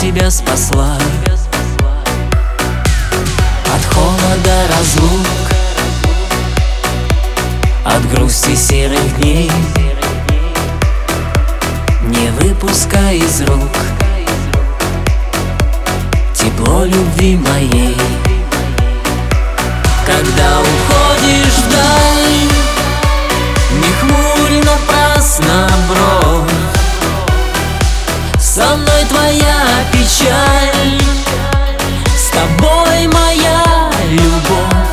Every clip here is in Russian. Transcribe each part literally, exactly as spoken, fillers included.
тебя спасла от холода разлук, от грусти серых дней. Не выпускай из рук тепло любви моей. Когда уходишь вдаль, не хмурь напрасно бровь. Со мной твоя печаль, с тобой моя любовь.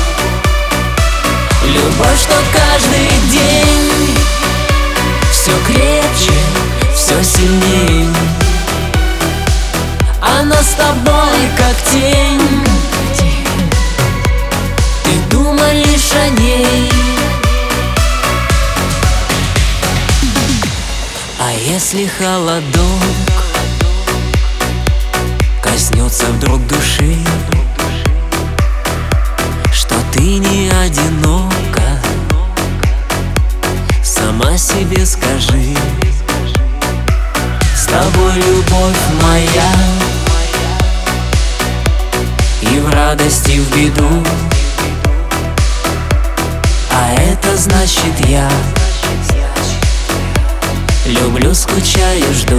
Любовь, что каждый день все крепче, все сильней. Она с тобой как тень, ты думай лишь о ней. А если холодок коснется вдруг души, что ты не одинока, сама себе скажи. С тобой любовь моя, и в радости, и в беду. А это значит я люблю, скучаю, жду.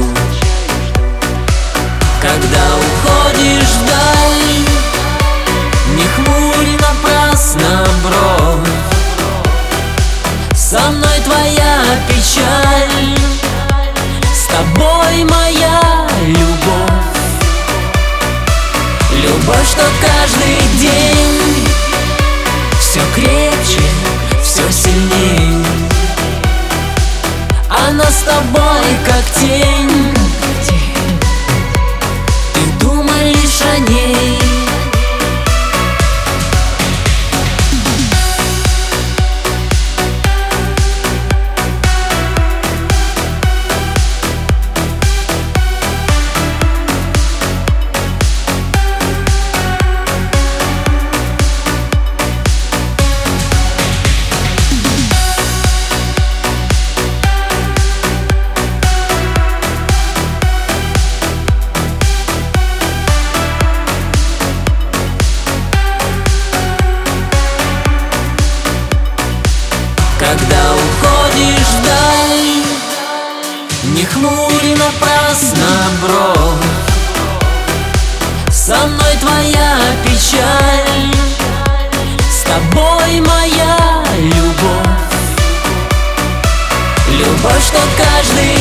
Когда уходишь вдаль, не хмурь напрасно бровь. Со мной твоя печаль, с тобой моя любовь. Любовь, что каждый день все крепче, все сильней. Она с тобой как тень, ты думай лишь о ней. Когда уходишь вдаль, не хмурь напрасно бровь. Со мной твоя печаль, с тобой моя любовь. Любовь, что каждый